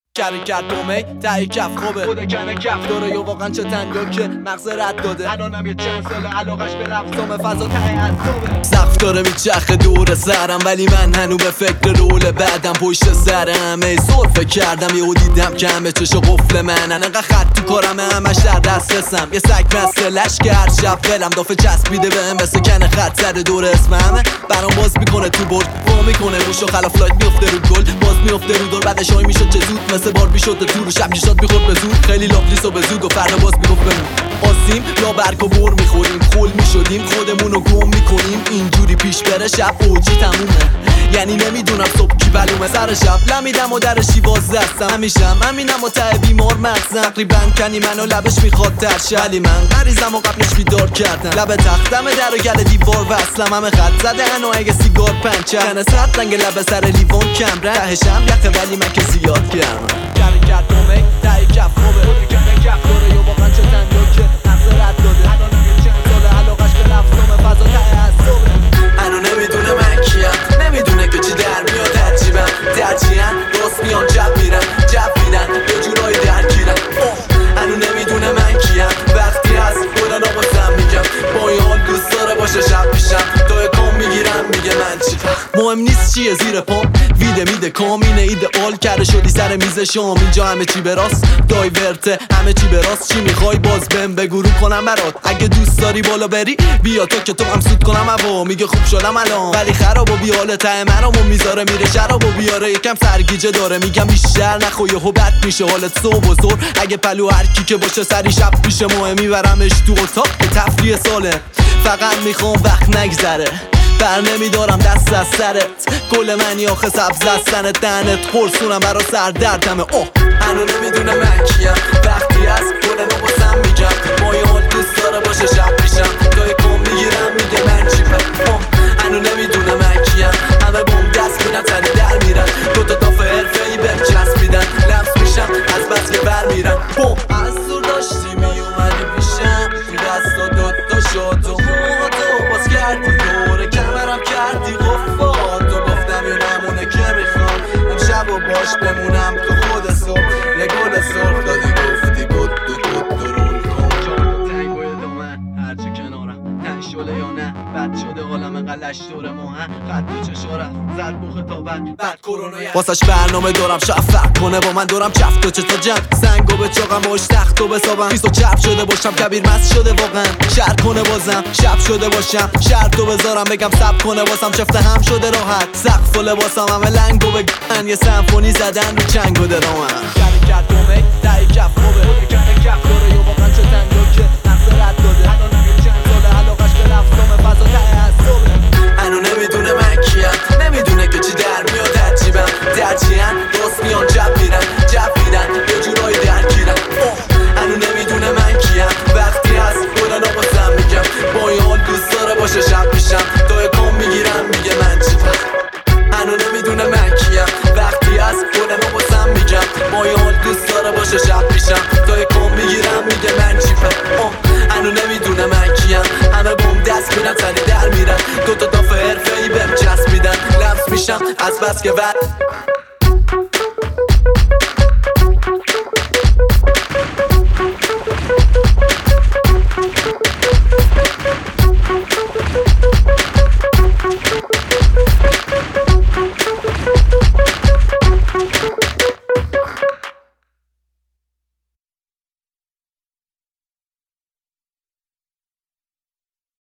کرد دومی تایی کف خوبه خود کنه کف داره یا واقعا چه تنگا که مغز رد داده الانم یه چند ساله علاقش به رفتم فضا ته عذابه سقف داره میچرخه دور سرم ولی من هنو به فکر رول بعدم پشت سرم ای سرفه کردم یهو دیدم که همه چش قفل من انقدر خط تو کارم همش در دسترسم یه سگ مسئلش که هر شب فلم دافه چسبیده بهم مثل کنه خط زده دور اسمم برام باز میکنه تو برد وا میکنه روشو خلاف لایت میفته رو گل باز میفته رو دور بعدش های میشد چه زود مثل بار میشد تو رو شب میشد میخورد به زود خیلی لاپلیس و به زود و فردا باز میگفت بمون آسیم یا برگ و بر میخوریم خول میشدیم خودمونو گم میکنیم اینجوری پیش بره شب اوجی تمومه یعنی نمیدونم صبح کی بلومه سر شب لمیدم و در شیواز دستم همیشم همینم و ته بیمار مغزم تقریبا کنی منو لبش میخواد ترشه ولی من غریزم و قبلش بیدار کردم لب تختم در و گل دیوار وصلم همه خط زده هنو اگه سیگار پنچه کنه سرد رنگ لب سر لیوان کم رهشم یخه ولی من که زیاد گرمم کرد دومی تایی کف خوبه خود کنه کف داره یا واقعا چه تنگا که مغز رد داده الانم یه چند ساله علاقش به رفتم فضا ته عذابه هنو نمیدونه من کیم نمیدونه که چی در میاد عجیبم درجیان راست میان جب میرن جب میدن یه جورایی درگیرن هنو نمیدونه من کیم وقتی هست بلن آبازم میگم با این حال دوست داره باشه شب میشم تا کام میگیرم میگه من چی مهم نیست چیه زیر پام ویده میده کامینه ایدئال کرده شدی سر میز شام اینجا همه چی به راست دایورته همه چی به راست چی میخوای باز بهم بگو رو کنم برات اگه دوست داری بالا بری بیا تو که تو هم سود کنم هوا میگه خوب شدم الان ولی خراب و بیاله ته منمو میذاره میره شراب و بیاره یکم سرگیجه داره میگم بیشتر نخو یهو بد میشه حالت صبح و زور اگه پلو هر کی که باشه سری شب پیش ماه میبرمش تو اتاق به تفریح ساله فقط میخوام وقت نگذره بر نمیدارم دست از سرت گل منی آخه سبز از سنت دهنت قرصونم برا سردردمه هنو نمیدونه من کیم وقتی از گل نو بازم میگم ما یه حال دوست داره باشه شب میشم تا کم میگیرم میگه من چیپم هنو نمیدونه من کیم همه بوم دست میرن تنی در میرن دوتا دافه حرفه‌ای بهم چسبیدن لمس میشم از بس که بر میرن از دور داشتی میومدی پیشم تو دستا دوتا شد و موهاتو باز کردی دوره کمرم کردی قفاد و گفتم یه نمونه که میخوام امشب و باش بمونم تو خود صبح یه گل سرخ دادی گفتی بود درون کن جان تنگ و ادامه هرچه کنارم تنگ شده یا نه بد شده حالم قلش دور ماه خط و چشارم زد بوخه تا بعد کرونا واسش برنامه دارم شفق کنه با من دارم چفت و چتا جمع سنگو به چاقم باش تخت و بسابم پیس و چپ شده باشم کبیر مست شده واقعا شهر کنه بازم شب شده باشم شرطو بذارم بگم سب کنه واسم چفته هم شده راحت سقف و لباسم همه لنگو بگن یه سمفونی زدن رو چنگ و درامم کرد دومی تایی کف خوبه خود کنه کف داره یا واقعا چه تنگا که مغز رد داده الانم یه چند ساله علاقش به رفتم فضا ته عذابه هنو نمیدونه من کیم نمیدونه که چی در میاد عجیبم درجیان راست میان جب میرن جب میدن یه جورایی درگیرن هنو نمیدونه من کیم وقتی هست بلن آبازم میگم با این حال دوست داره باشه شب میشم تا کام میگیرم میگه من چیپم هنو نمیدونه من کیم وقتی هست بلن آبازم میگم با این حال دوست داره باشه شب میشم تا کام میگیرم میگه من چیپم هنو نمیدونه من کیم همه بوم دست میرن تنی در میرن دوتا دافه حرفه‌ای بهم چسبیدن لمس میشم از بس که